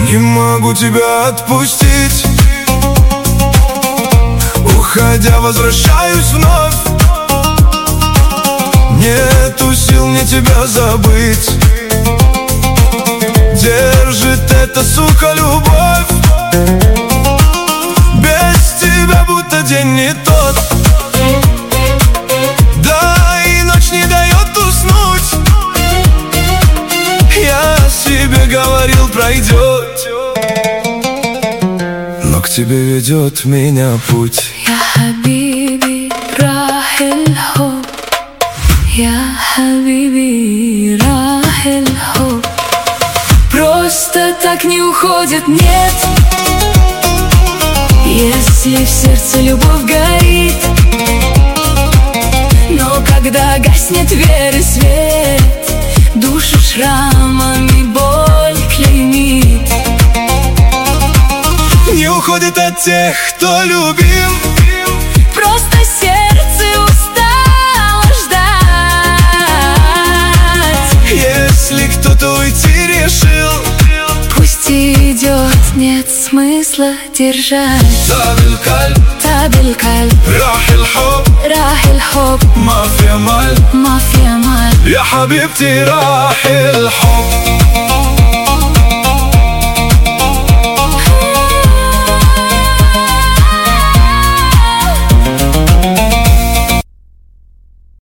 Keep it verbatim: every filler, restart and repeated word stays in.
Не могу тебя отпустить. Уходя, возвращаюсь вновь. Нету сил мне тебя забыть. Держит эта, сука, любовь. Без тебя будто день не тот. Да и ночь не дает уснуть. Я себе говорил, пройдет, но к тебе ведет меня путь. Я хабиби, рах аль-хуб. Я хабиби, рах аль-хуб. Просто так не уходит, нет. Если в сердце любовь горит, но когда гаснет вера и свет, душу шрамами боль клеймит. Не уходит от тех, кто любим. Просто сердце устало ждать. Если кто-то уйти решил, пусть идет, нет смысла держать. Табиль-кальб, табиль-кальб, рах аль-хуб, рах аль-хуб. ما في أمل, ما في أمل. يا حبيبتي راح الحب.